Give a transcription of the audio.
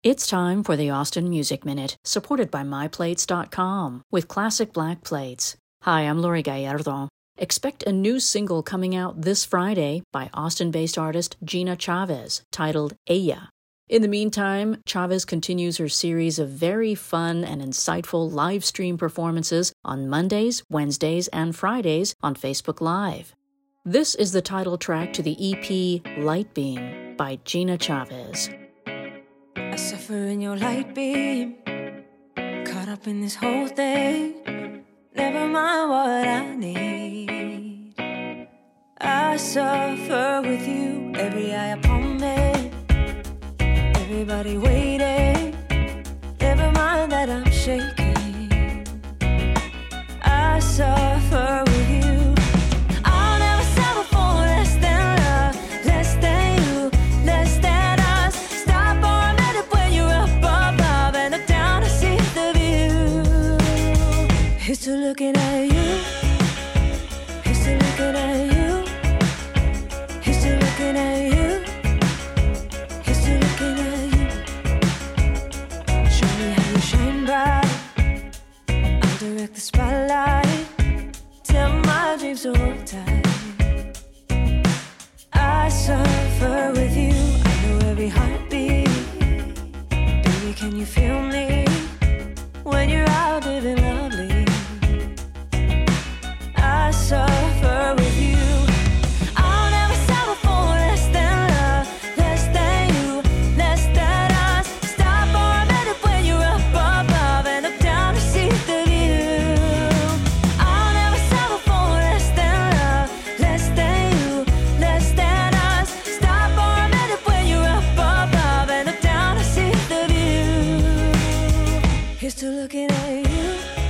It's time for the Austin Music Minute, supported by MyPlates.com, with classic black plates. Hi, I'm Lori Gallardo. Expect a new single coming out this Friday by Austin-based artist Gina Chavez, titled Ella. In the meantime, Chavez continues her series of very fun and insightful live stream performances on Mondays, Wednesdays, and Fridays on Facebook Live. This is the title track to the EP Light Beam by Gina Chavez. I suffer in your light beam, caught up in this whole thing. Never mind what I need. I suffer with you, every eye upon me, everybody waiting. Never mind that I'm shaking. I suffer with you. I'll never settle for less than love, less than you, less than us. Stop for a minute when you're up above and look down to see the view. Here's to looking at you. Here's to looking at you. Here's to looking at you. Here's to looking at you. Show me how you shine bright. I'll direct the spotlight till my dreams are all tight. I suffer with you. I know every heartbeat. Baby, can you feel me when you're out living lovely? I suffer with you. I'll never settle for less than love, less than you, less than us. Stop for a minute when you're up above and look down to see the view. I'll never settle for less than love, less than you, less than us. Stop for a minute when you're up above and look down to see the view. Here's to looking at you.